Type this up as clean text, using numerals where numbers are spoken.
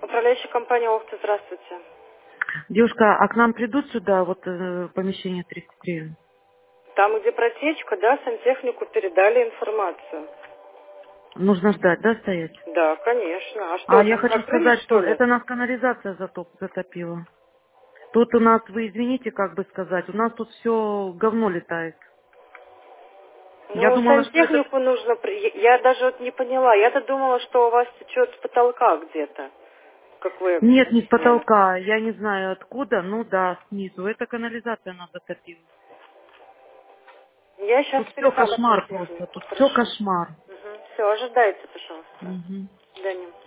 Управляющая компания «Охта», здравствуйте. Девушка, а к нам придут сюда, вот помещение 33? Там, где протечка, да, сантехнику передали информацию. Нужно ждать, да, стоять? Да, конечно. А А что, я там хочу закрыли, сказать, что что ли? это нас канализация затопила. Тут у нас, вы извините, как бы сказать, у нас тут все говно летает. Я Ну, думала, что это... сантехнику нужно... Я даже вот не поняла. Я-то думала, что у вас течет с потолка где-то, как вы Нет, не с объяснили. потолка, я не знаю откуда, ну да, снизу. Это канализация нас затопила. Я сейчас Тут все передам кошмар просто, сантехнику. тут все Хорошо. кошмар. Все, ожидайте, пожалуйста. Мгм. До свидания.